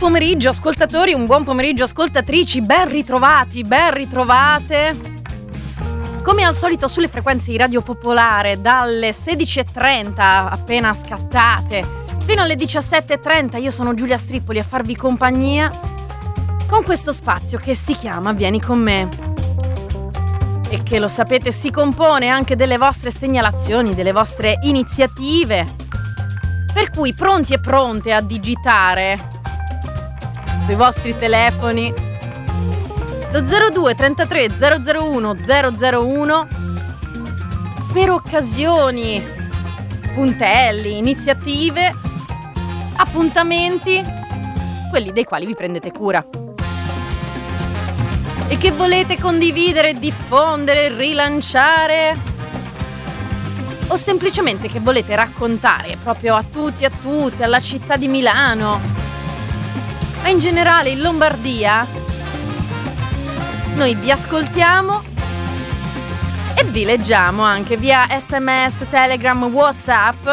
pomeriggio ascoltatori, un buon pomeriggio ascoltatrici, ben ritrovati, ben ritrovate. Come al solito sulle frequenze di Radio Popolare dalle 16.30 appena scattate fino alle 17.30 io sono Giulia Strippoli a farvi compagnia con questo spazio che si chiama Vieni con me e che, lo sapete, si compone anche delle vostre segnalazioni, delle vostre iniziative, per cui pronti e pronte a digitare sui vostri telefoni lo 02 33 001 001 per occasioni, puntelli, iniziative, appuntamenti, quelli dei quali vi prendete cura e che volete condividere, diffondere, rilanciare, o semplicemente che volete raccontare proprio a tutti, a tutte, alla città di Milano, ma in generale in Lombardia. Noi vi ascoltiamo e vi leggiamo anche via SMS, Telegram, WhatsApp.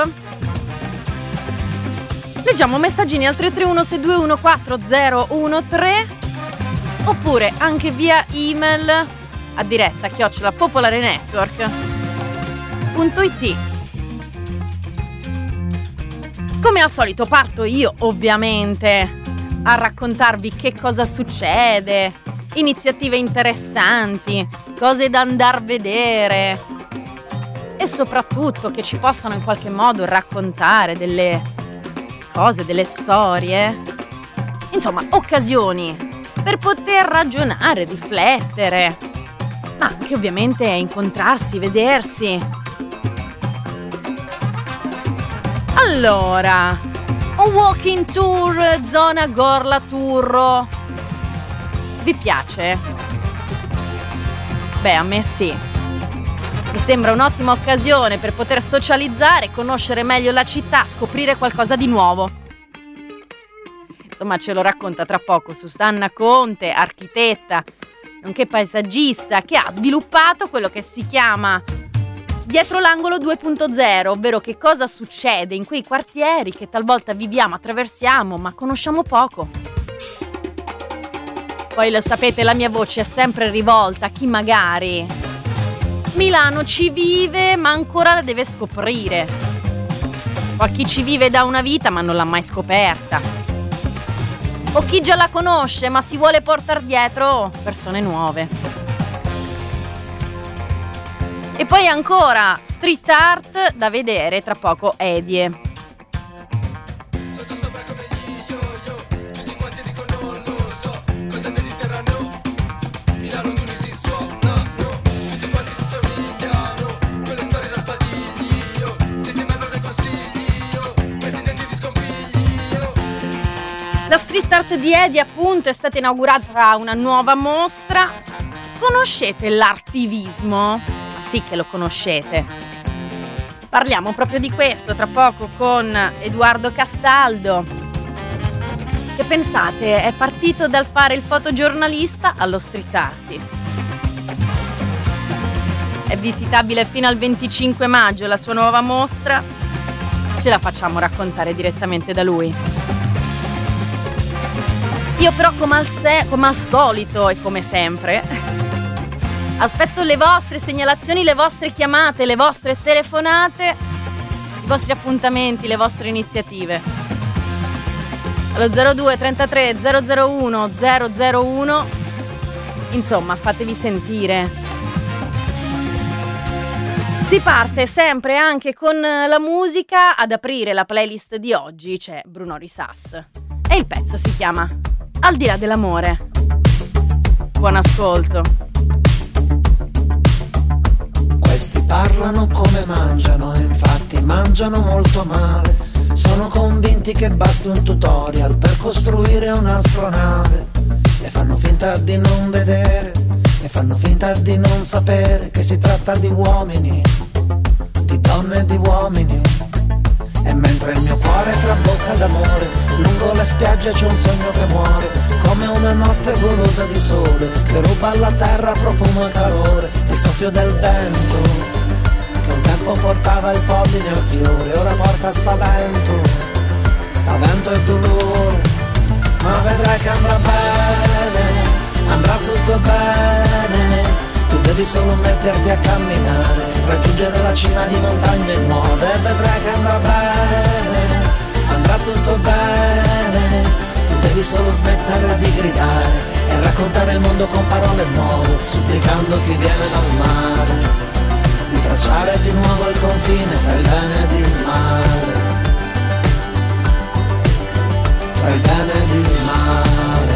Leggiamo messaggini al 331-621-4013 oppure anche via email a diretta @popolarenetwork.it. Come al solito parto io, ovviamente, a raccontarvi che cosa succede, iniziative interessanti, cose da andar a vedere e soprattutto che ci possano in qualche modo raccontare delle cose, delle storie, insomma occasioni per poter ragionare, riflettere, ma anche ovviamente incontrarsi, vedersi. Allora, un walking tour zona Gorla Turro vi piace? Beh, a me sì. Mi sembra un'ottima occasione per poter socializzare, conoscere meglio la città, scoprire qualcosa di nuovo. Insomma, ce lo racconta tra poco Susanna Conte, architetta, nonché paesaggista, che ha sviluppato quello che si chiama Dietro l'angolo 2.0, ovvero che cosa succede in quei quartieri che talvolta viviamo, attraversiamo, ma conosciamo poco. Poi lo sapete, la mia voce è sempre rivolta a chi magari Milano ci vive ma ancora la deve scoprire, o a chi ci vive da una vita ma non l'ha mai scoperta, o chi già la conosce ma si vuole portare dietro persone nuove. E poi ancora street art da vedere tra poco, Edie. La street art di Edie, appunto, è stata inaugurata una nuova mostra. Conoscete l'artivismo? Sì che lo conoscete. Parliamo proprio di questo tra poco con Edoardo Castaldo, che pensate è partito dal fare il fotogiornalista allo street artist. È visitabile fino al 25 maggio la sua nuova mostra. Ce la facciamo raccontare direttamente da lui. Io però come al solito e come sempre aspetto le vostre segnalazioni, le vostre chiamate, le vostre telefonate, i vostri appuntamenti, le vostre iniziative. Allo 02 33 001 001. Insomma, fatevi sentire. Si parte sempre anche con la musica. Ad aprire la playlist di oggi c'è Bruno Risas e il pezzo si chiama Al di là dell'amore. Buon ascolto. Questi parlano come mangiano, infatti mangiano molto male. Sono convinti che basti un tutorial per costruire un'astronave. E fanno finta di non vedere, e fanno finta di non sapere che si tratta di uomini, di donne e di uomini. E mentre il mio cuore trabocca d'amore, lungo le spiagge c'è un sogno che muore, come una notte golosa di sole, che ruba alla terra profumo e calore. Il soffio del vento, che un tempo portava il polline al fiore, ora porta spavento, spavento e dolore. ma vedrai che andrà bene, andrà tutto bene. Tu devi solo metterti a camminare, raggiungere la cima di montagne nuove, e vedrai che andrà bene, andrà tutto bene. Tu devi solo smettere di gridare e raccontare il mondo con parole nuove, supplicando chi viene dal mare di tracciare di nuovo il confine tra il bene ed il male, tra il bene ed il male.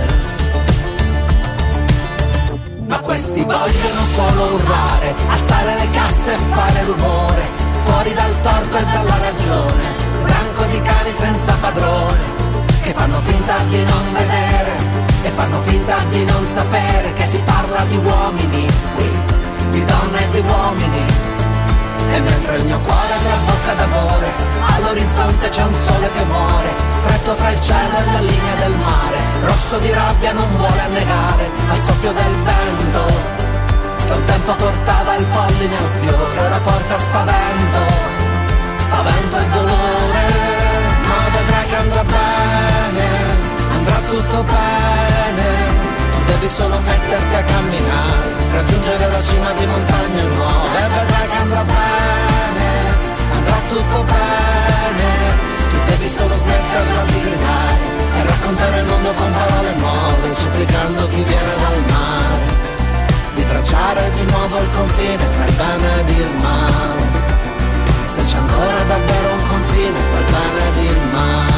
Ma questi vogliono solo urlare, alzare le casse e fare rumore, fuori dal torto e dalla ragione, branco di cani senza padrone, che fanno finta di non vedere e fanno finta di non sapere che si parla di uomini qui, di donne e di uomini. E mentre il mio cuore trabocca d'amore, all'orizzonte c'è un sole che muore, stretto fra il cielo e la linea del mare, rosso di rabbia non vuole annegare al soffio del vento, che un tempo portava il polline al fiore, ora porta spavento, spavento e dolore. Ma vedrai che andrà bene, andrà tutto bene. Tu devi solo metterti a camminare, raggiungere la cima di montagne nuove, e vedrai che andrà bene, andrà tutto bene. Tu devi solo smetterla di gridare e raccontare il mondo con parole nuove, supplicando chi viene dal mare di tracciare di nuovo il confine tra il bene ed il male, se c'è ancora davvero un confine tra il bene ed il male.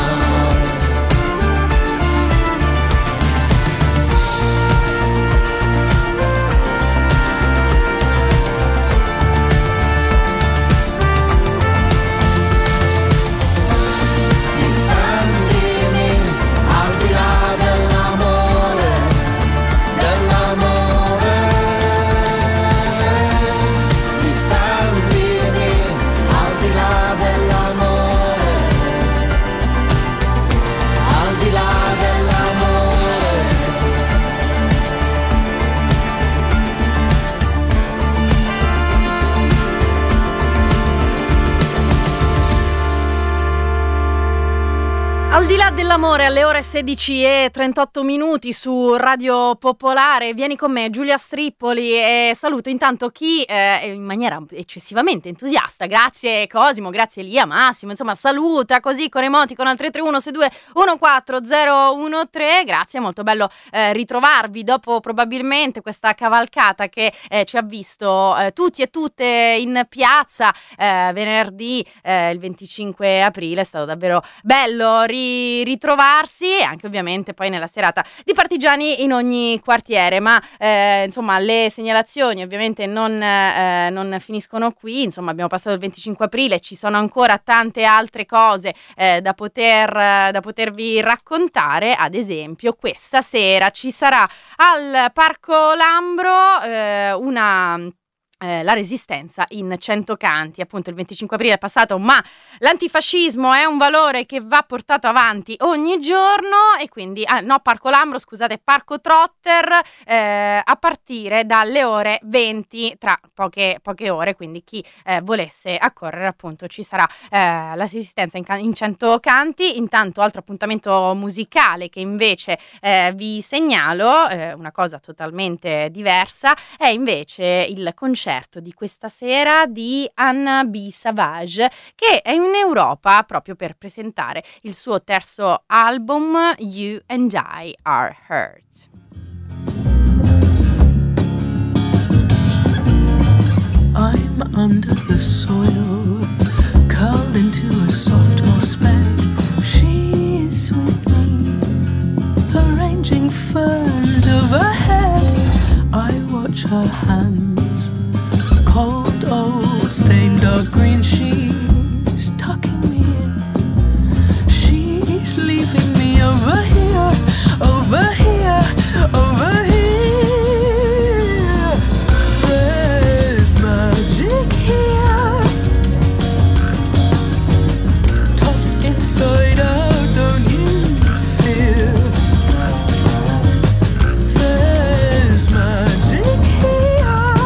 Al di là dell'amore, alle ore 16:38 su Radio Popolare. Vieni con me, Giulia Strippoli, e saluto intanto chi in maniera eccessivamente entusiasta, grazie Cosimo, grazie Elia, Massimo, insomma saluta così con emoticon al 331-62-14013. Grazie, molto bello ritrovarvi dopo probabilmente questa cavalcata che ci ha visto tutti e tutte in piazza venerdì il 25 aprile. È stato davvero bello ritrovarsi, e anche ovviamente poi nella serata di partigiani in ogni quartiere. Ma insomma le segnalazioni ovviamente non finiscono qui. Insomma, abbiamo passato il 25 aprile, ci sono ancora tante altre cose da potervi raccontare. Ad esempio questa sera ci sarà al Parco Lambro la Resistenza in 100 canti. Appunto il 25 aprile è passato, ma l'antifascismo è un valore che va portato avanti ogni giorno, e quindi Parco Lambro, scusate, Parco Trotter, a partire dalle ore 20, tra poche ore. Quindi chi volesse accorrere, appunto ci sarà la Resistenza in 100 canti. Intanto altro appuntamento musicale che invece vi segnalo, una cosa totalmente diversa, è invece il concerto di questa sera di Anna B. Savage, che è in Europa proprio per presentare il suo terzo album You and I Are Hurt. I'm under the soil, curled into a soft moss bed. She's with me, arranging ferns overhead. I watch her hands, cold, old, stained dark green. She's tucking me in. She's leaving me over here, over here, over here. There's magic here, tucked inside out, don't you feel? There's magic here.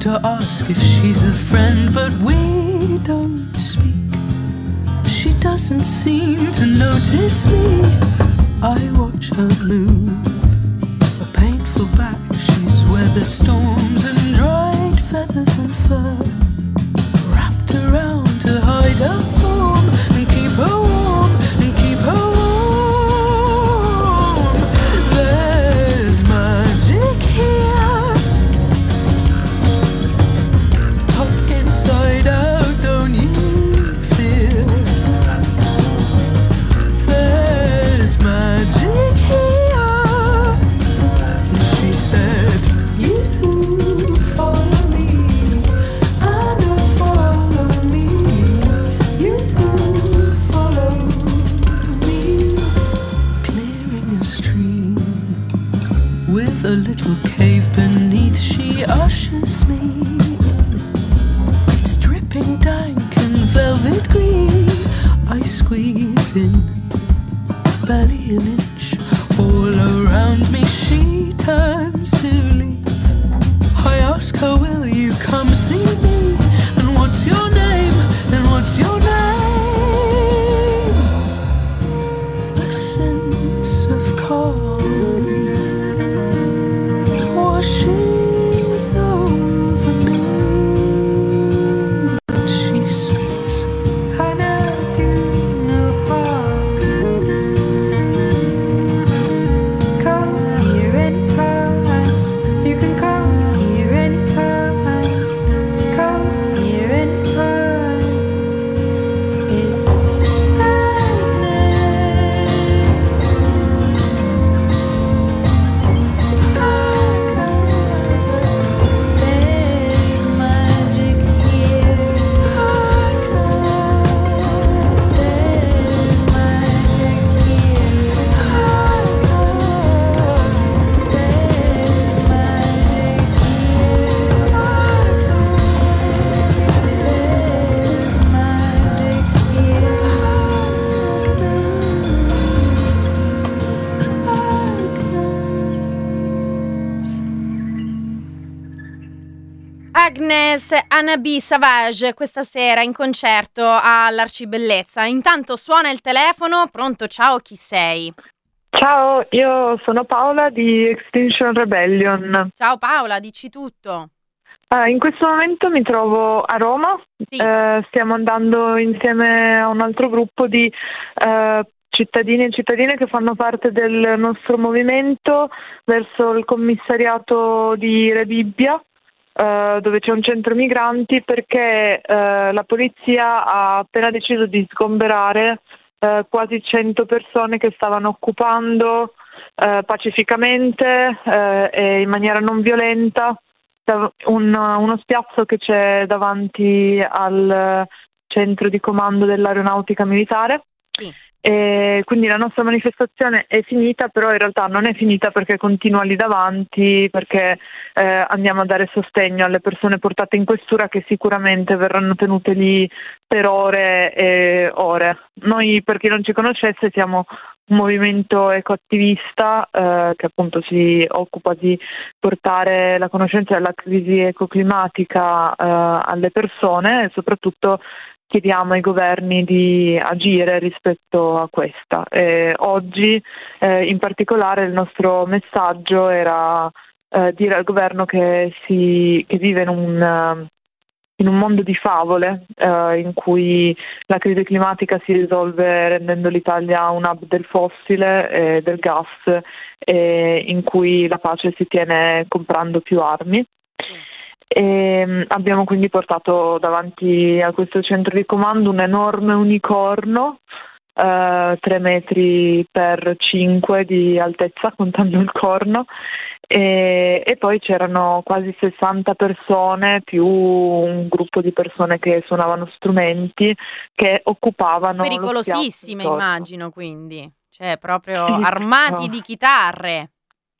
to ask if she's a friend, but we don't speak. She doesn't seem to notice me. I watch her move, a painful back. She's weathered storms and dried feathers and fur, wrapped around to hide her form and keep her warm, and keep her warm. There's magic here, hot inside out, don't you feel? There's magic here. She said, you follow me, and I follow me. You follow me. Clearing a stream with a little cave beneath, she ushers me in. It's dripping dank and velvet green. I squeeze in, barely an inch. All around me she turns to leave. I ask her, will you come see me? And what's your name? And what's your name? A sense of calm washes over me. She says, I never do no harm. Come here anytime. You can come here anytime. Come here anytime. It's there's magic here. There's magic here. There's magic Agnes Anabi Savage questa sera in concerto all'Arcibellezza. Intanto suona il telefono. Pronto, ciao, chi sei? Ciao, io sono Paola di Extinction Rebellion. Ciao Paola, dici tutto. In questo momento mi trovo a Roma. Sì. Stiamo andando insieme a un altro gruppo di cittadini e cittadine che fanno parte del nostro movimento verso il commissariato di Rebibbia, dove c'è un centro migranti, perché la polizia ha appena deciso di sgomberare quasi 100 persone che stavano occupando pacificamente e in maniera non violenta uno spiazzo che c'è davanti al centro di comando dell'aeronautica militare. Sì. E quindi la nostra manifestazione è finita, però in realtà non è finita perché continua lì davanti, perché andiamo a dare sostegno alle persone portate in questura, che sicuramente verranno tenute lì per ore e ore. Noi, per chi non ci conoscesse, siamo un movimento ecoattivista che appunto si occupa di portare la conoscenza della crisi ecoclimatica alle persone, e soprattutto chiediamo ai governi di agire rispetto a questa. Oggi in particolare il nostro messaggio era dire al governo che vive in un mondo di favole, in cui la crisi climatica si risolve rendendo l'Italia un hub del fossile e del gas, e in cui la pace si tiene comprando più armi. E abbiamo quindi portato davanti a questo centro di comando un enorme unicorno, 3 metri per 5 di altezza, contando il corno, e poi c'erano quasi 60 persone più un gruppo di persone che suonavano strumenti, che occupavano Pericolosissime, lo spiazzo immagino, quindi. Cioè, proprio Sì, armati no. di chitarre.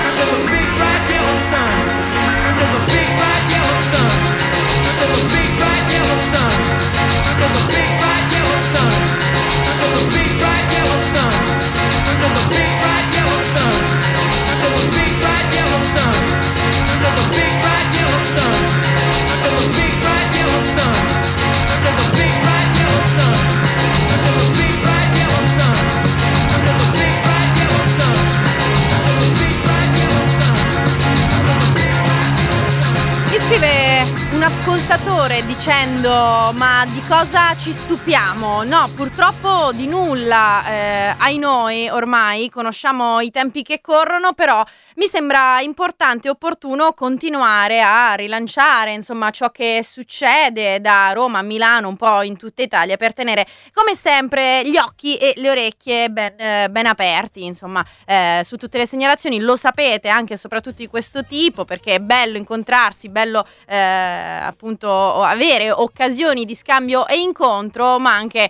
Scrive un ascoltatore dicendo: ma di cosa ci stupiamo? No, purtroppo di nulla, ai noi ormai conosciamo i tempi che corrono, però mi sembra importante e opportuno continuare a rilanciare insomma ciò che succede da Roma a Milano, un po' in tutta Italia, per tenere come sempre gli occhi e le orecchie ben aperti insomma su tutte le segnalazioni. Lo sapete anche e soprattutto di questo tipo, perché è bello incontrarsi, bello appunto avere occasioni di scambio e incontro, ma anche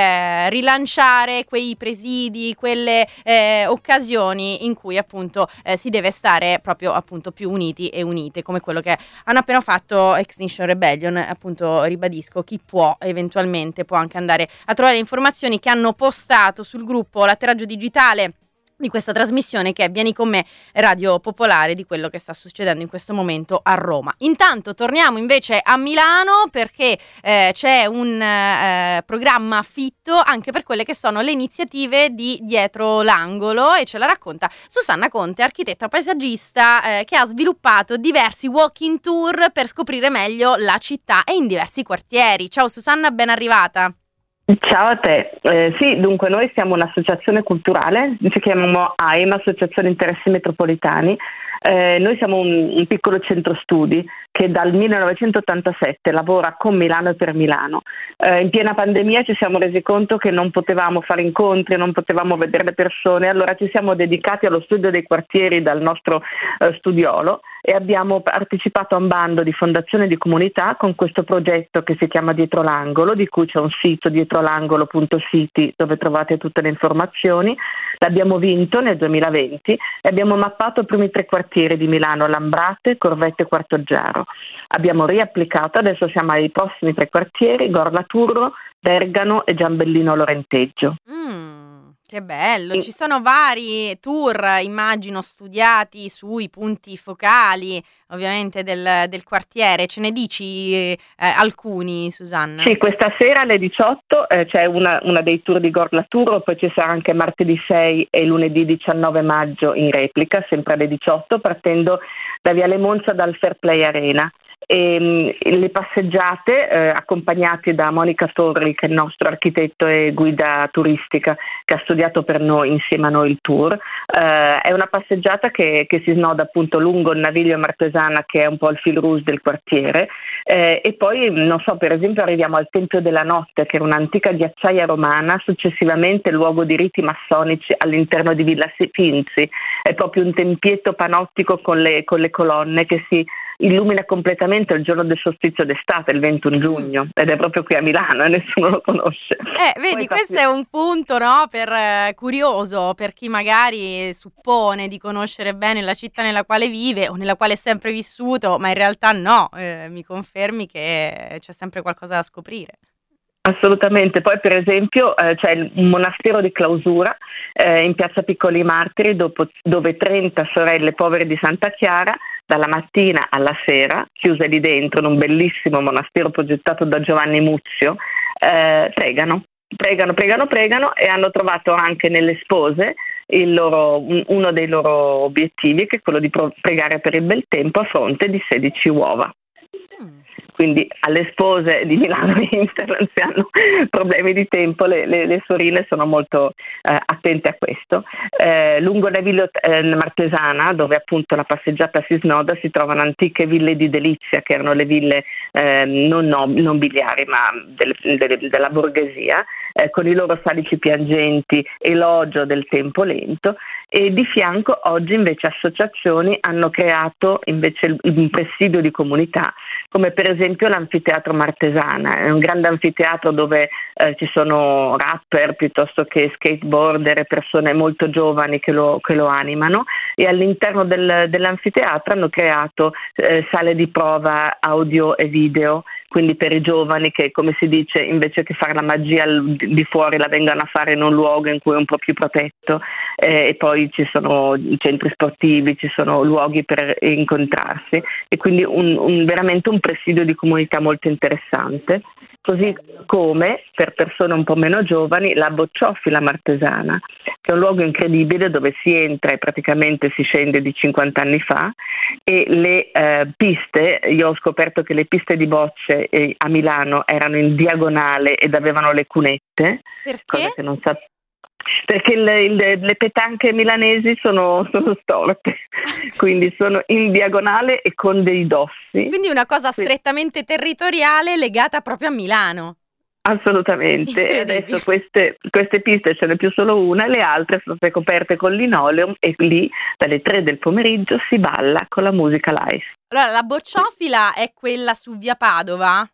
rilanciare quei presidi, quelle occasioni in cui appunto si deve stare proprio appunto più uniti e unite, come quello che hanno appena fatto Extinction Rebellion. Appunto ribadisco, chi può eventualmente può anche andare a trovare le informazioni che hanno postato sul gruppo L'Atterraggio Digitale di questa trasmissione, che è Vieni con me Radio Popolare, di quello che sta succedendo in questo momento a Roma. Intanto torniamo invece a Milano, perché c'è un programma fitto anche per quelle che sono le iniziative di Dietro l'Angolo, e ce la racconta Susanna Conte, architetta paesaggista che ha sviluppato diversi walking tour per scoprire meglio la città e in diversi quartieri. Ciao Susanna, ben arrivata. Ciao a te. Sì, dunque noi siamo un'associazione culturale, ci chiamiamo AIM, Associazione Interessi Metropolitani. Noi siamo un piccolo centro studi che dal 1987 lavora con Milano e per Milano. In piena pandemia ci siamo resi conto che non potevamo fare incontri, non potevamo vedere le persone, allora ci siamo dedicati allo studio dei quartieri dal nostro studiolo, e abbiamo partecipato a un bando di fondazione di comunità con questo progetto che si chiama Dietro l'Angolo, di cui c'è un sito, dietrolangolo.city, dove trovate tutte le informazioni. L'abbiamo vinto nel 2020 e abbiamo mappato i primi 3 quartieri di Milano: Lambrate, Corvetto e Quartoggiaro. Abbiamo riapplicato, adesso siamo ai prossimi 3 quartieri: Gorlaturro, Bergamo e Giambellino Lorenteggio. Che bello, ci sono vari tour, immagino, studiati sui punti focali ovviamente del quartiere. Ce ne dici alcuni, Susanna? Sì, questa sera alle 18 c'è una dei tour di Gorlaturro, poi ci sarà anche martedì 6 e lunedì 19 maggio in replica, sempre alle 18, partendo da Viale Monza, dal Fair Play Arena. E le passeggiate accompagnati da Monica Torri, che è il nostro architetto e guida turistica, che ha studiato per noi, insieme a noi, il tour. È una passeggiata che si snoda appunto lungo il Naviglio Martesana, che è un po' il fil rouge del quartiere, e poi non so, per esempio arriviamo al Tempio della Notte, che era un'antica ghiacciaia romana, successivamente luogo di riti massonici all'interno di Villa Finzi. È proprio un tempietto panottico con le colonne che si illumina completamente il giorno del solstizio d'estate, il 21 giugno, ed è proprio qui a Milano e nessuno lo conosce. Vedi, questo è un punto, no, curioso per chi magari suppone di conoscere bene la città nella quale vive o nella quale è sempre vissuto, ma in realtà no. Mi confermi che c'è sempre qualcosa da scoprire? Assolutamente. Poi per esempio c'è il monastero di clausura in piazza Piccoli Martiri, dove 30 sorelle povere di Santa Chiara, dalla mattina alla sera, chiuse lì dentro in un bellissimo monastero progettato da Giovanni Muzio, pregano, e hanno trovato anche nelle spose uno dei loro obiettivi, che è quello di pregare per il bel tempo a fronte di 16 uova. Quindi alle spose di Milano Inter non si hanno problemi di tempo, le sorelle sono molto attente a questo. Lungo la Villa Martesana, dove appunto la passeggiata si snoda, si trovano antiche ville di delizia, che erano le ville non nobiliari ma della borghesia, con i loro salici piangenti, elogio del tempo lento. E di fianco oggi invece associazioni hanno creato invece un presidio di comunità, come per esempio l'Anfiteatro Martesana. È un grande anfiteatro dove ci sono rapper piuttosto che skateboarder e persone molto giovani che lo animano, e all'interno dell'anfiteatro hanno creato sale di prova audio e video, quindi per i giovani che, come si dice, invece che fare la magia di fuori la vengano a fare in un luogo in cui è un po' più protetto, e poi ci sono centri sportivi, ci sono luoghi per incontrarsi, e quindi veramente un presidio di comunità molto interessante. Così come per persone un po' meno giovani la Bocciofila Martesana, che è un luogo incredibile dove si entra e praticamente si scende di 50 anni fa, e le piste, io ho scoperto che le piste di bocce a Milano erano in diagonale ed avevano le cunette, cosa che non sapevo. Perché le petanche milanesi sono storte, quindi sono in diagonale e con dei dossi. Quindi una cosa strettamente territoriale legata proprio a Milano. Assolutamente. E adesso queste piste ce n'è più solo una, le altre sono state coperte con linoleum e lì dalle 3 del pomeriggio si balla con la musica live. Allora, la Bocciofila è quella su via Padova?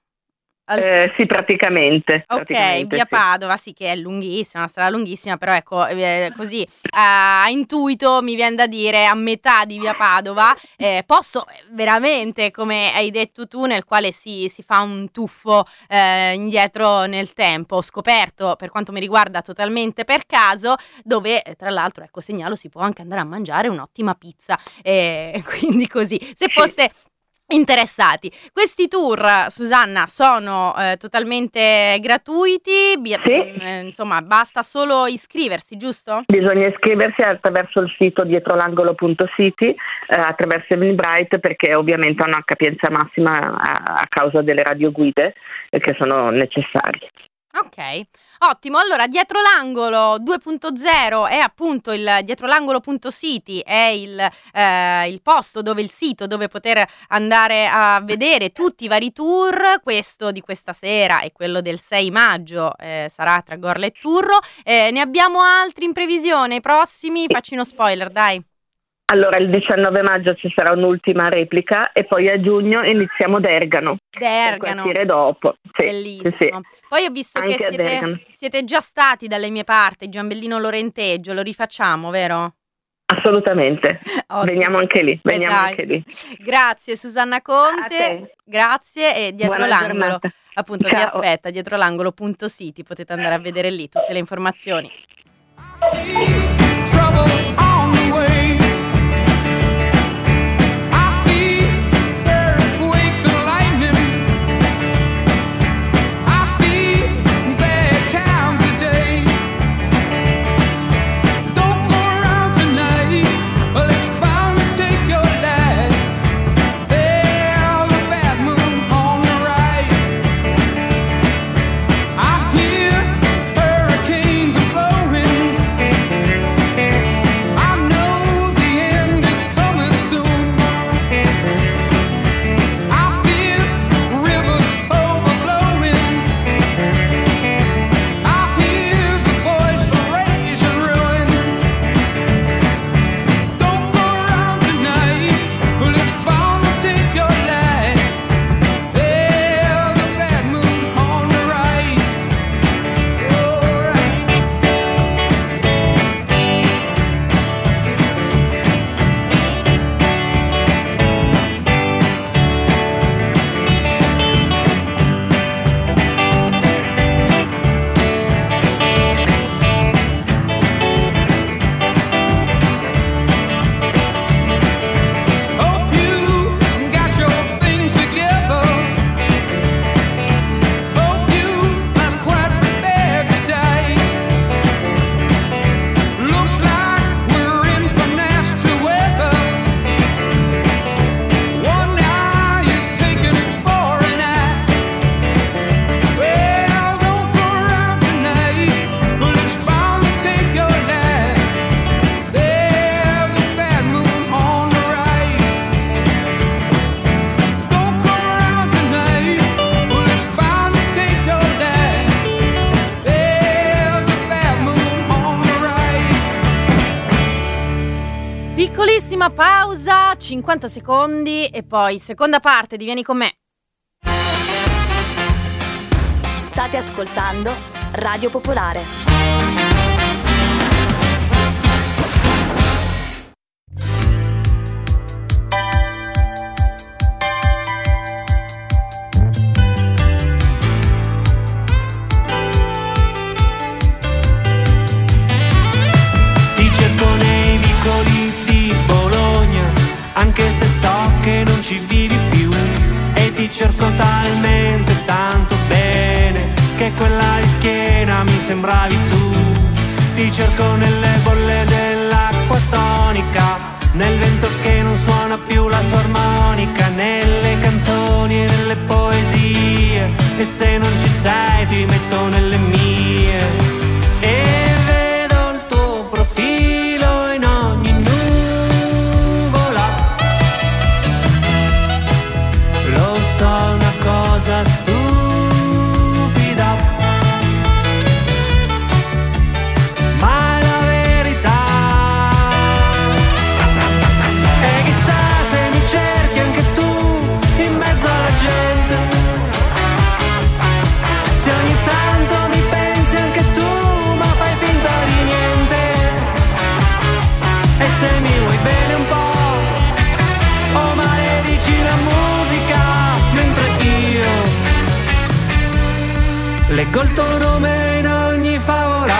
Sì, praticamente. Ok, via Padova, sì, che è lunghissima, una strada lunghissima, però ecco, così a intuito mi viene da dire a metà di via Padova, posso veramente, come hai detto tu, nel quale si fa un tuffo indietro nel tempo. Ho scoperto, per quanto mi riguarda totalmente per caso, dove tra l'altro, ecco, segnalo, si può anche andare a mangiare un'ottima pizza, quindi così, se foste interessati. Questi tour, Susanna, sono totalmente gratuiti, insomma basta solo iscriversi, giusto? Bisogna iscriversi attraverso il sito dietrolangolo.city, attraverso Eventbrite, perché ovviamente hanno una capienza massima a causa delle radioguide che sono necessarie. Ok, ottimo. Allora, Dietro l'Angolo 2.0 è appunto il dietrolangolo.city, è il posto dove, il sito dove poter andare a vedere tutti i vari tour. Questo di questa sera e quello del 6 maggio sarà tra Gorla e Turro. Ne abbiamo altri in previsione, i prossimi? Facci uno spoiler, dai. Allora, il 19 maggio ci sarà un'ultima replica e poi a giugno iniziamo Dergano. Per partire dopo. Sì, bellissimo. Sì. Poi ho visto anche che siete già stati dalle mie parti, Gianbellino Lorenteggio, lo rifacciamo, vero? Assolutamente. Veniamo anche lì. Grazie Susanna Conte. Grazie, e Dietro l'Angolo. Appunto, vi aspetta dietrolangolo.city, potete andare a vedere lì tutte le informazioni. Piccolissima pausa, 50 secondi e poi seconda parte di Vieni con me. State ascoltando Radio Popolare. Ti cerco nei vicoli di Bologna, anche se so che non ci vivi più, e ti cerco talmente tanto bene sembravi tu. Ti cerco nelle bolle dell'acqua tonica, nel vento che non suona più la sua armonica, nelle canzoni e nelle poesie, e se non ci sei ti metto nelle mie. E vedo il tuo profilo in ogni nuvola, lo so, è una cosa stupida, ma è la verità. E chissà se mi cerchi anche tu in mezzo alla gente, se ogni tanto mi pensi anche tu ma fai finta di niente. E se mi vuoi bene un po', o maledici la musica, mentre io leggo il tuo nome in ogni favola.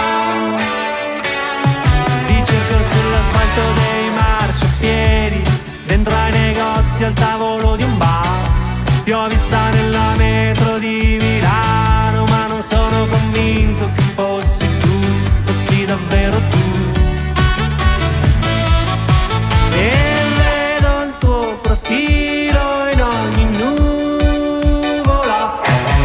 Ti cerco sull'asfalto dei marciapiedi, dentro ai negozi al tavolo di un bar. Ti ho vista nella metro di Milano, ma non sono convinto che fossi tu, fossi davvero tu. E vedo il tuo profilo in ogni nuvola,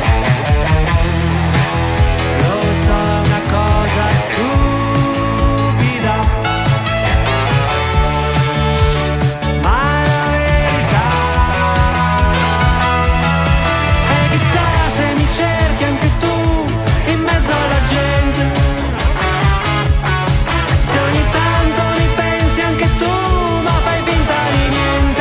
lo so, è una cosa stupida, ma è la verità. E chissà se mi cerchi anche tu in mezzo alla gente, se ogni tanto mi pensi anche tu ma fai finta di niente.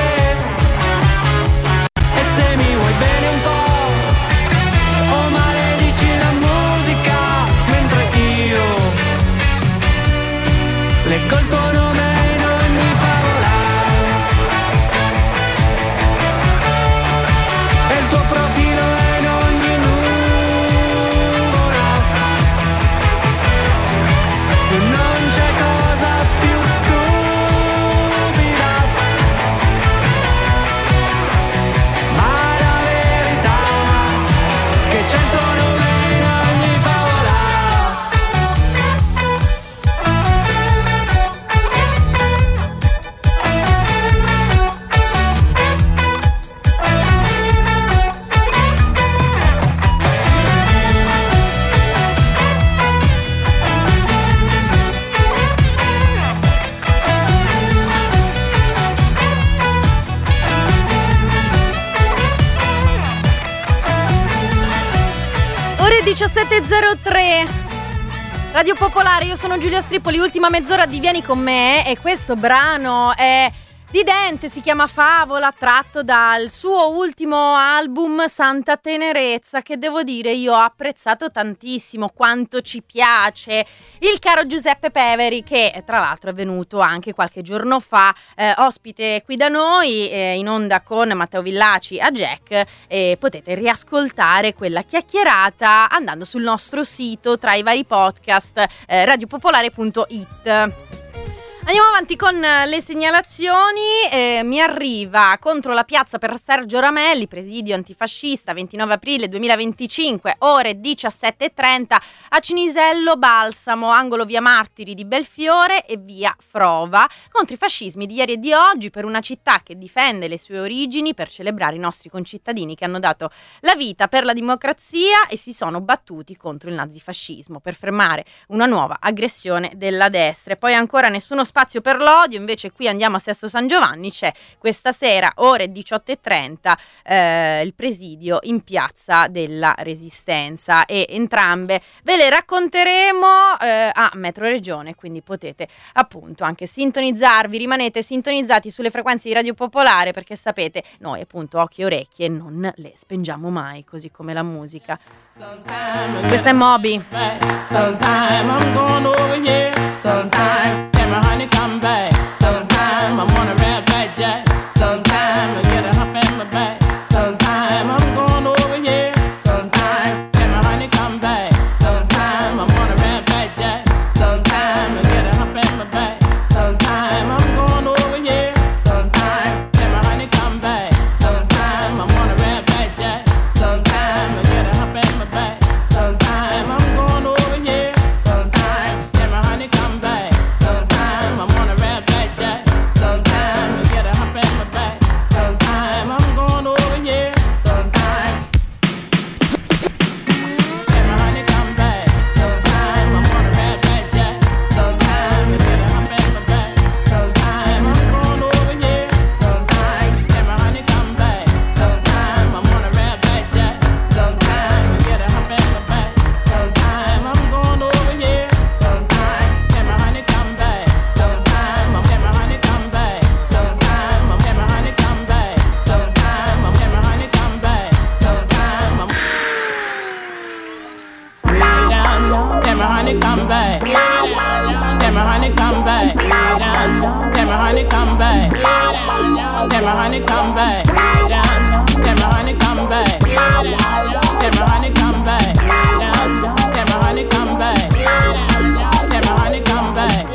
E se mi vuoi bene un po', o maledici la musica, mentre io leggo il tuo nome in ogni favola, e il tuo profilo è in ogni nuvola. Non c'è cosa più stupida, ma la verità che c'è il tuo nome in ogni favola. Ore 17.03 Radio Popolare, io sono Giulia Stripoli, ultima mezz'ora di Vieni con me, e questo brano è di Dente, si chiama Favola, tratto dal suo ultimo album Santa Tenerezza, che devo dire io ho apprezzato tantissimo, quanto ci piace il caro Giuseppe Peveri, che tra l'altro è venuto anche qualche giorno fa ospite qui da noi in onda con Matteo Villaci a Jack, e potete riascoltare quella chiacchierata andando sul nostro sito tra i vari podcast radiopopolare.it. Andiamo avanti con le segnalazioni. Mi arriva contro la piazza per Sergio Ramelli, presidio antifascista, 29 aprile 2025, ore 17.30 a Cinisello Balsamo, angolo via Martiri di Belfiore e via Frova, contro i fascismi di ieri e di oggi, per una città che difende le sue origini, per celebrare i nostri concittadini che hanno dato la vita per la democrazia e si sono battuti contro il nazifascismo, per fermare una nuova aggressione della destra. E poi ancora nessuno spazio per l'odio, invece qui andiamo a Sesto San Giovanni, c'è questa sera ore 18.30 il presidio in Piazza della Resistenza, e entrambe ve le racconteremo a Metro Regione, quindi potete appunto anche sintonizzarvi, rimanete sintonizzati sulle frequenze di Radio Popolare, perché sapete, noi appunto occhi e orecchie non le spengiamo mai, così come la musica. Questa è Moby. Sometime I'm going over here. Sometime can my honey come back. Sometime I wanna rap like Jack. Sometime I get a hump in my back. Sometime I'm going over here. Sometime can my honey come back. Sometime I wanna rap like Jack. Sometime I get a hump in my back. Sometime I'm going over here. Sometime can my honey come back. Sometime I wanna rap like Jack. Sometime I get a hump in my back. Sometime I'm going over here. come back. Tell my honey come back. Tell my honey come back. Tell my honey come back. Tell my honey come back. Tell my honey come back.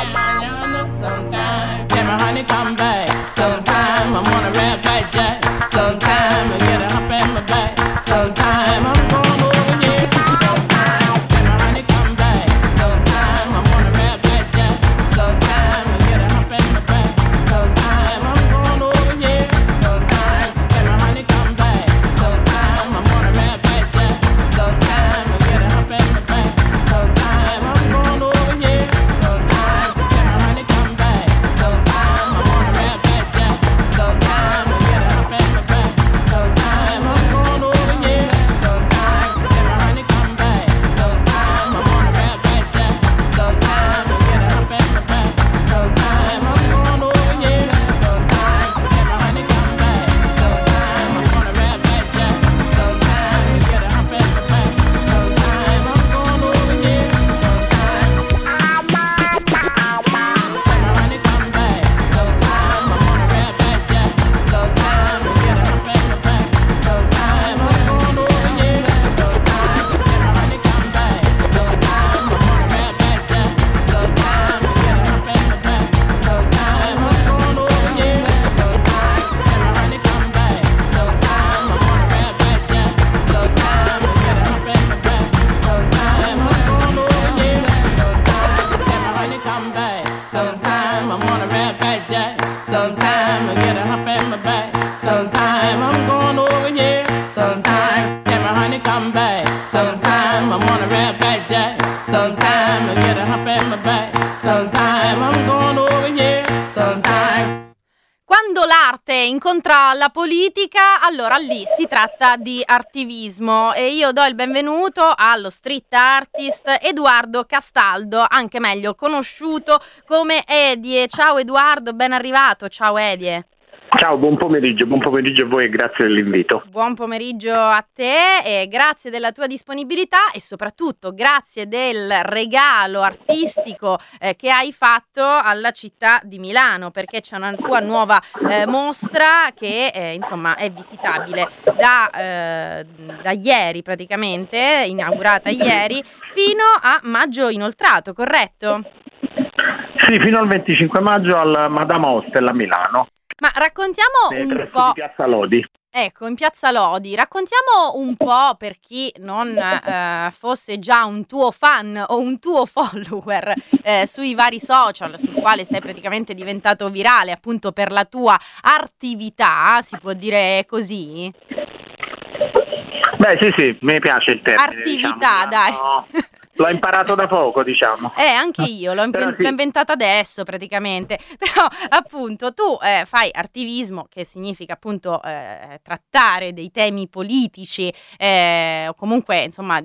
Tell my honey come back. Sometime I'm on a red back jack. Sometime I get a hump in my back. Sometime I'm going over here. Sometime tell my honey come back. Sometime I'm on a red back jack. Sometime I get a hump in my back. Sometime I'm going over here. Sometime tell my honey come back. Sometime I'm on a red back jack. Sometime I get a hump in my back. Sometime I'm going over here. Sometime tell my honey come back. Sometime I'm on a red back jack. Sometime I get a hump in my back. Sometime I'm going over here. Sometime tell my honey come back. Sometime I'm on a red back jack. Sometime I get a hump in my back. Sometime I'm going over here. Sometime tell my honey come back. Sometime I'm on a red back jack. Sometime I get a hump in my back. Sometime I'm going over here. Sometime tell my honey come back. Sometime I'm on a red back jack. Sometime I get a hump in my back. Sometime I'm going over here. Sometime tell my honey come back. Sometime I'm on a red back jack. Sometime I get a hump in my back. Sometime I'm going over here. Sometime tell my honey come back. Sometime I'm on a red back jack. Sometime I get a hump in my back. Sometime I'm going over here. Sometime tell my honey come back. Sometime I'm on a red back jack. Sometime I get a hump in my back. Sometime I'm going over here. Sometime tell my honey come back. Sometime I'm on a red back jack. Sometime I get a hump in my back. Sometime I'm going over here. Sometime. Quando l'arte incontra la politica, allora lì si tratta di artivismo e io do il benvenuto allo street artist Edoardo Castaldo, anche meglio conosciuto come Edie. Ciao Edoardo, ben arrivato. Ciao Edie. Ciao, buon pomeriggio a voi e grazie dell'invito. Buon pomeriggio a te e grazie della tua disponibilità e soprattutto grazie del regalo artistico che hai fatto alla città di Milano, perché c'è una tua nuova mostra che insomma è visitabile da ieri praticamente, inaugurata ieri, fino a maggio inoltrato, corretto? Sì, fino al 25 maggio al Madama Hostel a Milano. Ma raccontiamo un po'. Di Piazza Lodi. Ecco, in Piazza Lodi, raccontiamo un po' per chi non fosse già un tuo fan o un tuo follower sui vari social, sul quale sei praticamente diventato virale appunto per la tua artività, si può dire così? Beh, sì, mi piace il termine. Artività, diciamo, dai. No. L'ho imparato da poco, diciamo. Anche io l'ho inventata adesso praticamente. Però appunto tu fai artivismo, che significa appunto trattare dei temi politici o comunque insomma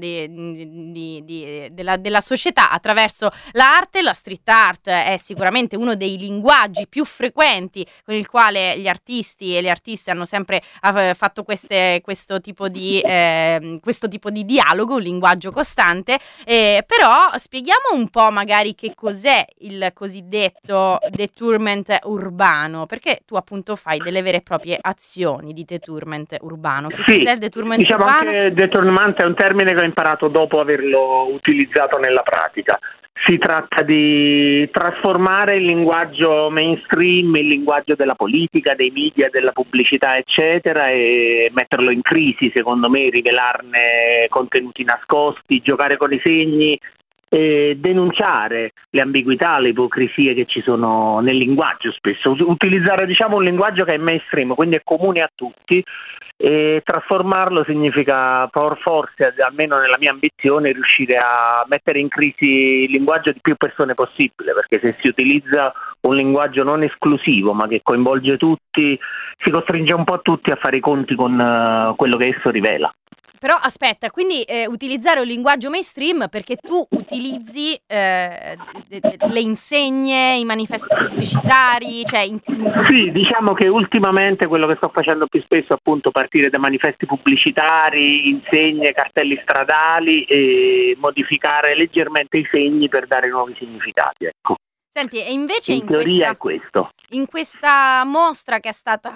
della società attraverso l'arte. La street art è sicuramente uno dei linguaggi più frequenti con il quale gli artisti e le artiste hanno sempre fatto questo tipo di dialogo, un linguaggio costante. Però spieghiamo un po' magari che cos'è il cosiddetto detourment urbano, perché tu appunto fai delle vere e proprie azioni di detourment urbano. Che cos'è il detourment urbano? Anche detourment è un termine che ho imparato dopo averlo utilizzato nella pratica. Si tratta di trasformare il linguaggio mainstream, il linguaggio della politica, dei media, della pubblicità, eccetera, e metterlo in crisi, secondo me, rivelarne contenuti nascosti, giocare con i segni, e denunciare le ambiguità, le ipocrisie che ci sono nel linguaggio spesso. Utilizzare, diciamo, un linguaggio che è mainstream, quindi è comune a tutti, e trasformarlo significa forse, almeno nella mia ambizione, riuscire a mettere in crisi il linguaggio di più persone possibile, perché se si utilizza un linguaggio non esclusivo ma che coinvolge tutti, si costringe un po' tutti a fare i conti con quello che esso rivela. Però aspetta, quindi utilizzare un linguaggio mainstream perché tu utilizzi le insegne, i manifesti pubblicitari, cioè... Sì, diciamo che ultimamente quello che sto facendo più spesso è appunto partire da manifesti pubblicitari, insegne, cartelli stradali e modificare leggermente i segni per dare nuovi significati, ecco. Senti, e invece in teoria è questo. In questa mostra che è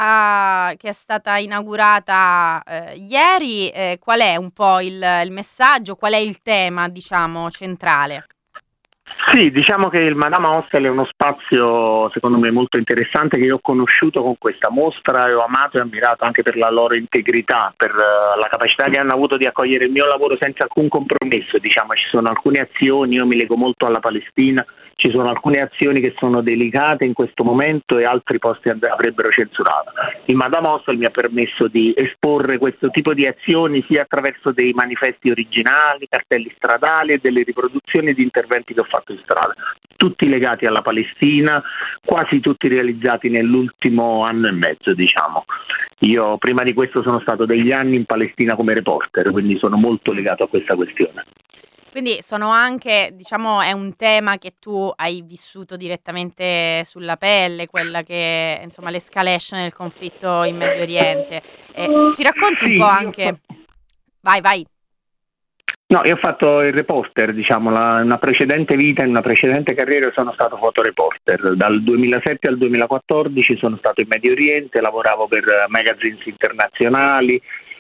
stata inaugurata ieri, qual è un po' il messaggio, qual è il tema, diciamo, centrale? Sì, diciamo che il Madama Hostel è uno spazio secondo me molto interessante che io ho conosciuto con questa mostra e ho amato e ammirato anche per la loro integrità, per la capacità che hanno avuto di accogliere il mio lavoro senza alcun compromesso. Diciamo, ci sono alcune azioni, io mi lego molto alla Palestina, ci sono alcune azioni che sono delicate in questo momento e altri posti avrebbero censurato. Il Madama Hostel mi ha permesso di esporre questo tipo di azioni sia attraverso dei manifesti originali, cartelli stradali e delle riproduzioni di interventi che ho fatto in strada, tutti legati alla Palestina, quasi tutti realizzati nell'ultimo anno e mezzo, diciamo. Io prima di questo sono stato degli anni in Palestina come reporter, quindi sono molto legato a questa questione. Quindi sono anche, diciamo, è un tema che tu hai vissuto direttamente sulla pelle, quella che, insomma, l'escalation del conflitto in Medio Oriente. Ci racconti un po' anche... Vai. No, io ho fatto il reporter, diciamo, una precedente vita, in una precedente carriera sono stato fotoreporter. Dal 2007 al 2014 sono stato in Medio Oriente, lavoravo per magazines internazionali,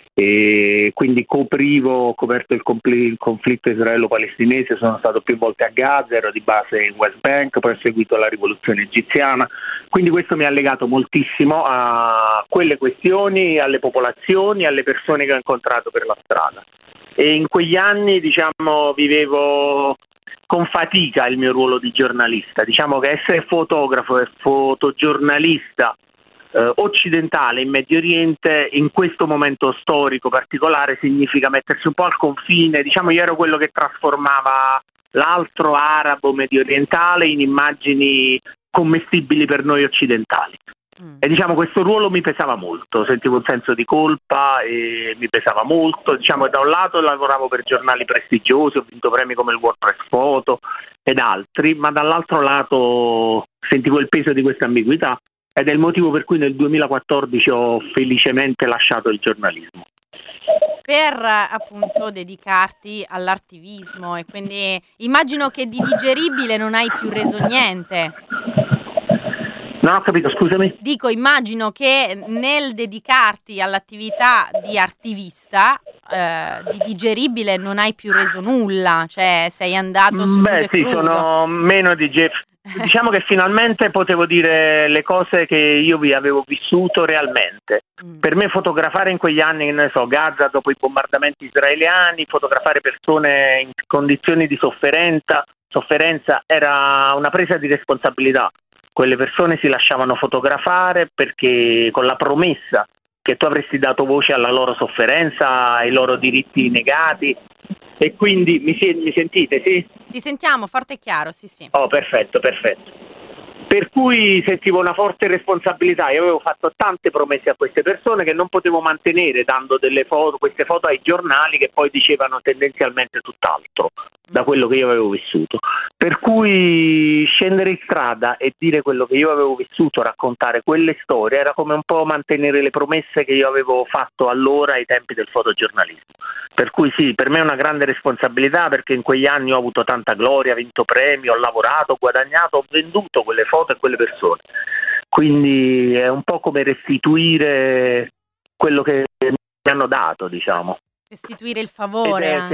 e quindi ho coperto il conflitto israelo-palestinese, sono stato più volte a Gaza, ero di base in West Bank, poi ho seguito la rivoluzione egiziana, quindi questo mi ha legato moltissimo a quelle questioni, alle popolazioni, alle persone che ho incontrato per la strada. E in quegli anni, diciamo, vivevo con fatica il mio ruolo di giornalista. Diciamo che essere fotografo e fotogiornalista occidentale in Medio Oriente in questo momento storico particolare significa mettersi un po' al confine. Diciamo, io ero quello che trasformava l'altro arabo medio orientale in immagini commestibili per noi occidentali. E diciamo questo ruolo mi pesava molto, sentivo un senso di colpa e mi pesava molto. Diciamo, da un lato lavoravo per giornali prestigiosi, ho vinto premi come il World Press Photo ed altri, ma dall'altro lato sentivo il peso di questa ambiguità ed è il motivo per cui nel 2014 ho felicemente lasciato il giornalismo. Per appunto dedicarti all'attivismo, e quindi immagino che di digeribile non hai più reso niente. Non ho capito, scusami. Dico, immagino che nel dedicarti all'attività di attivista di digeribile non hai più reso nulla, cioè sei andato su nudo e crudo. Sono meno diciamo che finalmente potevo dire le cose che io vi avevo vissuto realmente. Per me fotografare in quegli anni, ne so, Gaza dopo i bombardamenti israeliani, fotografare persone in condizioni di sofferenza era una presa di responsabilità. Quelle persone si lasciavano fotografare perché con la promessa che tu avresti dato voce alla loro sofferenza, ai loro diritti negati. E quindi mi sentite, sì? Ti sentiamo forte e chiaro, sì. Oh, perfetto. Per cui sentivo una forte responsabilità. Io avevo fatto tante promesse a queste persone che non potevo mantenere dando queste foto ai giornali che poi dicevano tendenzialmente tutt'altro da quello che io avevo vissuto. Per cui scendere in strada e dire quello che io avevo vissuto, raccontare quelle storie, era come un po' mantenere le promesse che io avevo fatto allora ai tempi del fotogiornalismo. Per cui sì, per me è una grande responsabilità perché in quegli anni ho avuto tanta gloria, ho vinto premi, ho lavorato, ho guadagnato, ho venduto quelle foto e quelle persone. Quindi è un po' come restituire quello che mi hanno dato, diciamo. Restituire il favore.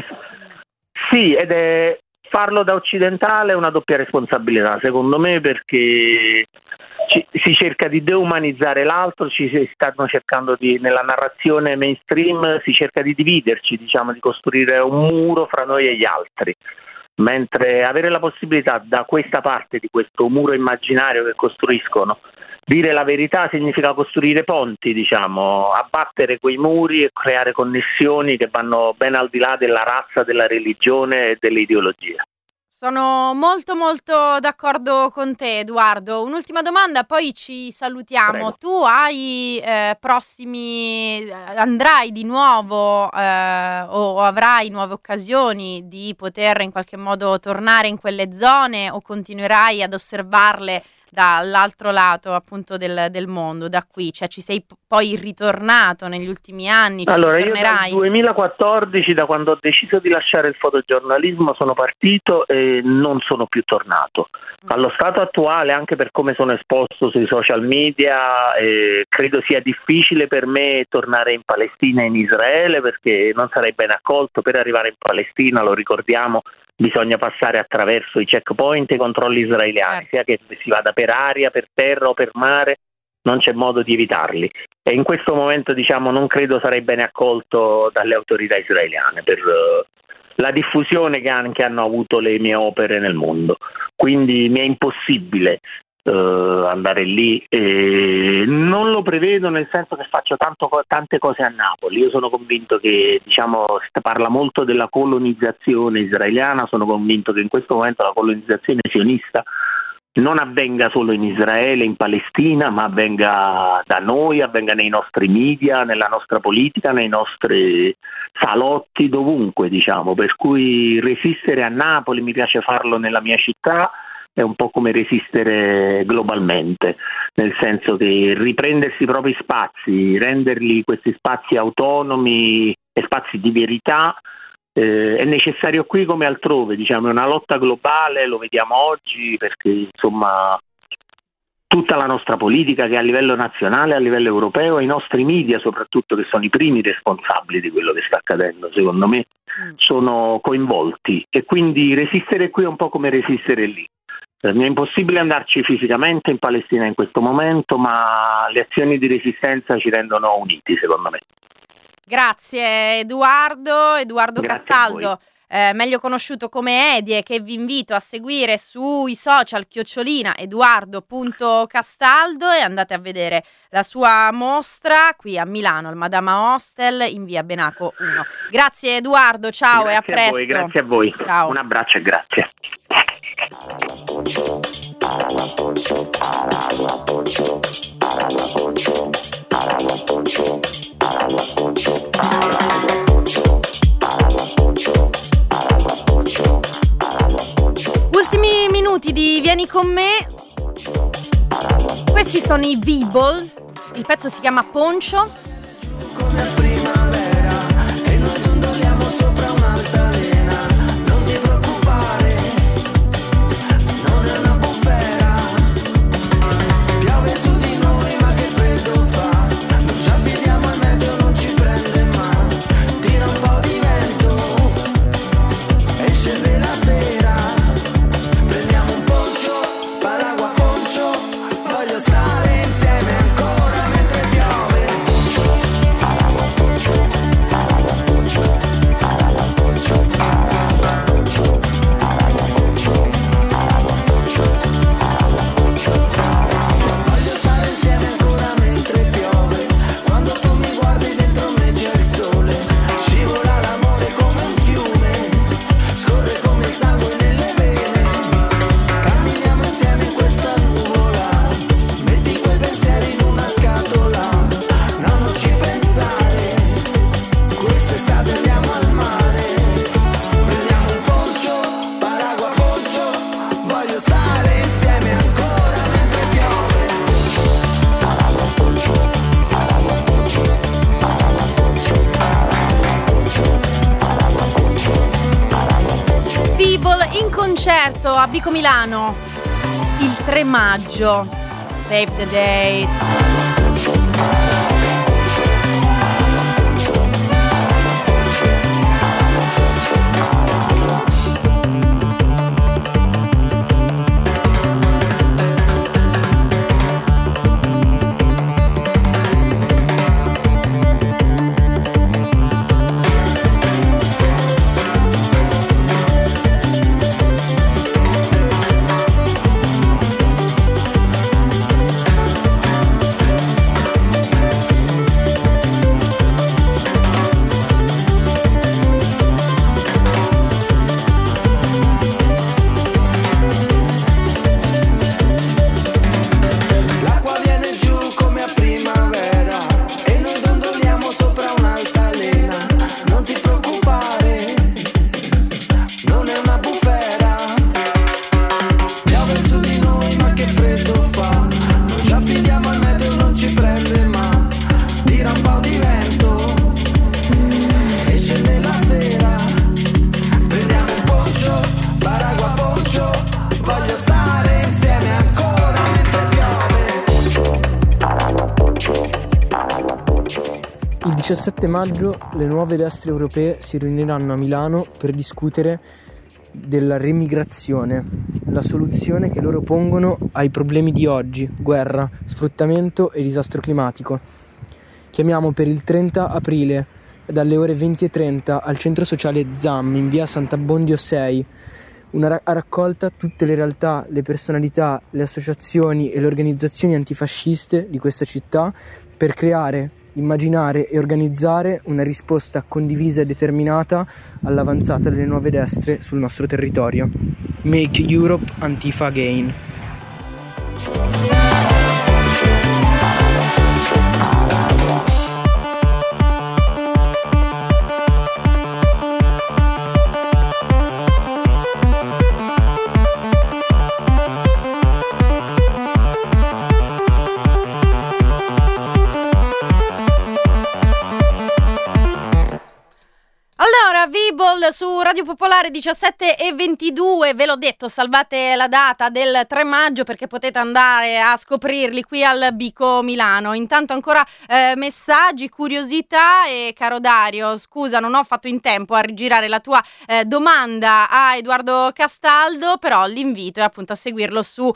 Sì, ed è farlo da occidentale è una doppia responsabilità, secondo me, perché si cerca di deumanizzare l'altro, ci si stanno cercando nella narrazione mainstream si cerca di dividerci, diciamo, di costruire un muro fra noi e gli altri, mentre avere la possibilità da questa parte di questo muro immaginario che costruiscono, dire la verità significa costruire ponti, diciamo, abbattere quei muri e creare connessioni che vanno ben al di là della razza, della religione e delle ideologie. Sono molto d'accordo con te, Edoardo. Un'ultima domanda, poi ci salutiamo. Prego. Tu hai andrai di nuovo o avrai nuove occasioni di poter in qualche modo tornare in quelle zone o continuerai ad osservarle dall'altro lato appunto del mondo, da qui, cioè ci sei poi ritornato negli ultimi anni, allora io dal 2014, da quando ho deciso di lasciare il fotogiornalismo, sono partito e non sono più tornato. Allo stato attuale, anche per come sono esposto sui social media, credo sia difficile per me tornare in Palestina e in Israele, perché non sarei ben accolto. Per arrivare in Palestina, lo ricordiamo, bisogna passare attraverso i checkpoint e i controlli israeliani, sia che si vada per aria, per terra o per mare, non c'è modo di evitarli. E in questo momento, diciamo, non credo sarei bene accolto dalle autorità israeliane per la diffusione che hanno avuto le mie opere nel mondo. Quindi mi è impossibile andare lì, e non lo prevedo, nel senso che faccio tante cose a Napoli. Io sono convinto che, diciamo, si parla molto della colonizzazione israeliana, sono convinto che in questo momento la colonizzazione sionista non avvenga solo in Israele, in Palestina, ma avvenga da noi, avvenga nei nostri media, nella nostra politica, nei nostri salotti, dovunque, diciamo. Per cui resistere a Napoli, mi piace farlo nella mia città, è un po' come resistere globalmente, nel senso che riprendersi i propri spazi, renderli questi spazi autonomi e spazi di verità, è necessario qui come altrove, diciamo, è una lotta globale, lo vediamo oggi, perché insomma tutta la nostra politica, che a livello nazionale, a livello europeo, i nostri media soprattutto, che sono i primi responsabili di quello che sta accadendo, secondo me, sono coinvolti, e quindi resistere qui è un po' come resistere lì. Mi è impossibile andarci fisicamente in Palestina in questo momento, ma le azioni di resistenza ci rendono uniti, secondo me. Grazie Edoardo Castaldo, meglio conosciuto come Edie, che vi invito a seguire sui social @Edoardo.Castaldo, e andate a vedere la sua mostra qui a Milano, al Madama Hostel in via Benaco 1. Grazie Edoardo, ciao, e a presto. Grazie a voi, ciao. Un abbraccio e grazie. Ultimi minuti di Vieni con me. Questi sono i Weeble, il pezzo si chiama Poncio. A Vico Milano il 3 maggio. Save the date. Il 17 maggio le nuove destre europee si riuniranno a Milano per discutere della remigrazione, la soluzione che loro pongono ai problemi di oggi: guerra, sfruttamento e disastro climatico. Chiamiamo per il 30 aprile dalle ore 20:30 al centro sociale ZAM in via Sant'Abbondio 6 una raccolta tutte le realtà, le personalità, le associazioni e le organizzazioni antifasciste di questa città per creare, immaginare e organizzare una risposta condivisa e determinata all'avanzata delle nuove destre sul nostro territorio. Make Europe Antifa Again. Weeble su Radio Popolare 17:22, ve l'ho detto, salvate la data del 3 maggio perché potete andare a scoprirli qui al Bico Milano. Intanto ancora messaggi, curiosità e caro Dario, scusa non ho fatto in tempo a rigirare la tua domanda a Edoardo Castaldo, però l'invito è appunto a seguirlo su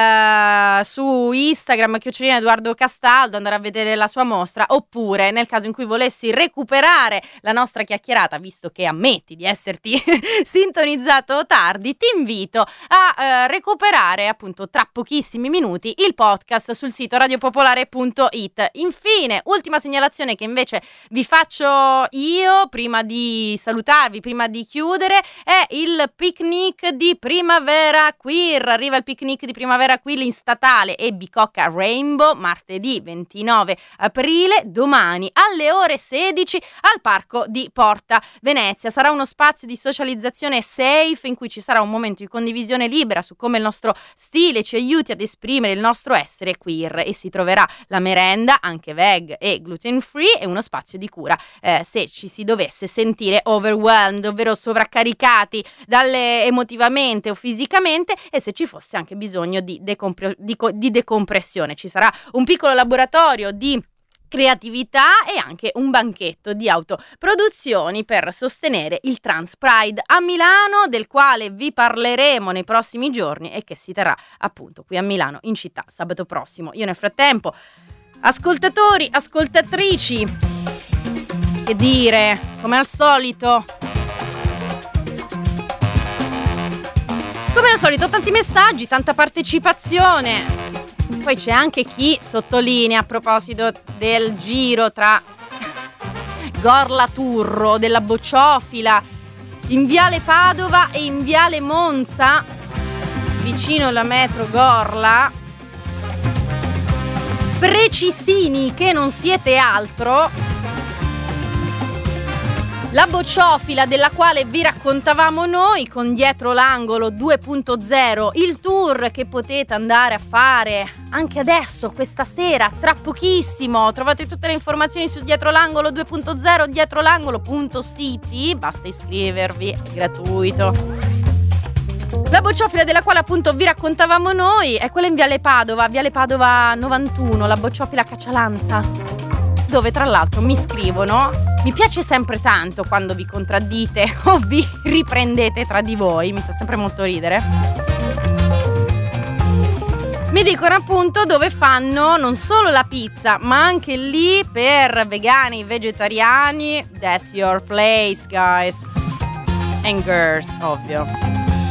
Instagram, @Edoardo Castaldo, andare a vedere la sua mostra, oppure nel caso in cui volessi recuperare la nostra chiacchierata, visto che ammetti di esserti sintonizzato tardi, ti invito a recuperare appunto tra pochissimi minuti il podcast sul sito radiopopolare.it. Infine, ultima segnalazione che invece vi faccio io prima di salutarvi, prima di chiudere, è il picnic di Primavera Queer. Arriva il picnic di Primavera Queer in statale e Bicocca Rainbow martedì 29 aprile, domani alle ore 16 al Parco di Porta Venezia. Sarà uno spazio di socializzazione safe in cui ci sarà un momento di condivisione libera su come il nostro stile ci aiuti ad esprimere il nostro essere queer, e si troverà la merenda anche veg e gluten free e uno spazio di cura se ci si dovesse sentire overwhelmed, ovvero sovraccaricati emotivamente o fisicamente, e se ci fosse anche bisogno di decompressione. Ci sarà un piccolo laboratorio di creatività e anche un banchetto di autoproduzioni per sostenere il Trans Pride a Milano, del quale vi parleremo nei prossimi giorni e che si terrà appunto qui a Milano in città sabato prossimo. Io nel frattempo, ascoltatori, ascoltatrici, che dire, come al solito tanti messaggi, tanta partecipazione. Poi c'è anche chi sottolinea, a proposito del giro tra Gorla Turro, della Bocciofila, in Viale Padova e in Viale Monza, vicino alla metro Gorla, precisini che non siete altro. La Bocciofila, della quale vi raccontavamo noi, con Dietro l'Angolo 2.0, il tour che potete andare a fare anche adesso, questa sera, tra pochissimo. Trovate tutte le informazioni su Dietro l'Angolo 2.0, dietrolangolo.city, basta iscrivervi, è gratuito. La Bocciofila, della quale appunto vi raccontavamo noi, è quella in Viale Padova 91, la Bocciofila Caccialanza, dove tra l'altro mi scrivono. Mi piace sempre tanto quando vi contraddite o vi riprendete tra di voi, mi fa sempre molto ridere. Mi dicono appunto dove fanno non solo la pizza, ma anche lì per vegani, vegetariani. That's your place, guys. And girls, ovvio.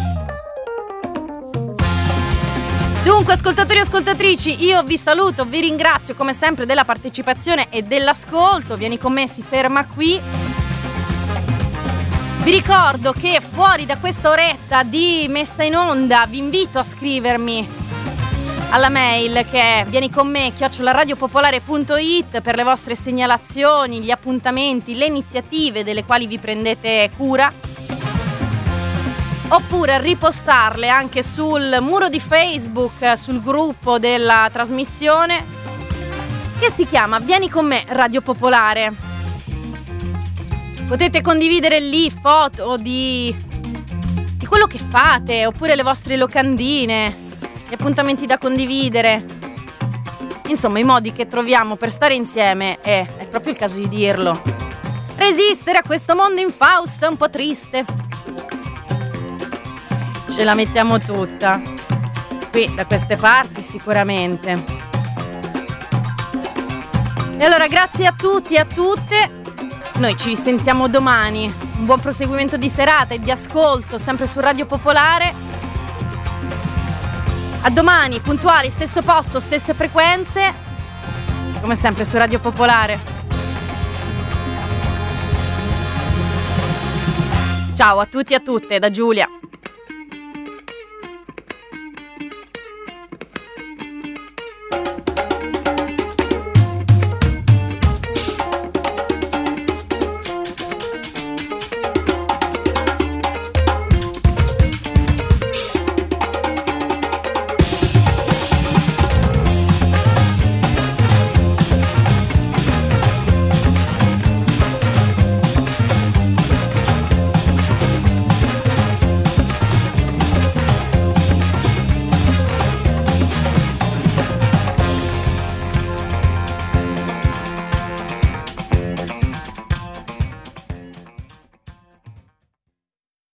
Dunque, ascoltatori e ascoltatrici, io vi saluto, vi ringrazio come sempre della partecipazione e dell'ascolto. Vieni con me, si ferma qui. Vi ricordo che fuori da questa oretta di messa in onda vi invito a scrivermi alla mail che è vieniconme@radiopopolare.it per le vostre segnalazioni, gli appuntamenti, le iniziative delle quali vi prendete cura. Oppure ripostarle anche sul muro di Facebook, sul gruppo della trasmissione, che si chiama Vieni con me Radio Popolare. Potete condividere lì foto di quello che fate, oppure le vostre locandine, gli appuntamenti da condividere. Insomma, i modi che troviamo per stare insieme è proprio il caso di dirlo. Resistere a questo mondo infausto è un po' triste. Ce la mettiamo tutta. Qui, da queste parti, sicuramente. E allora, grazie a tutti e a tutte. Noi ci risentiamo domani. Un buon proseguimento di serata e di ascolto, sempre su Radio Popolare. A domani, puntuali, stesso posto, stesse frequenze. Come sempre su Radio Popolare. Ciao a tutti e a tutte, da Giulia.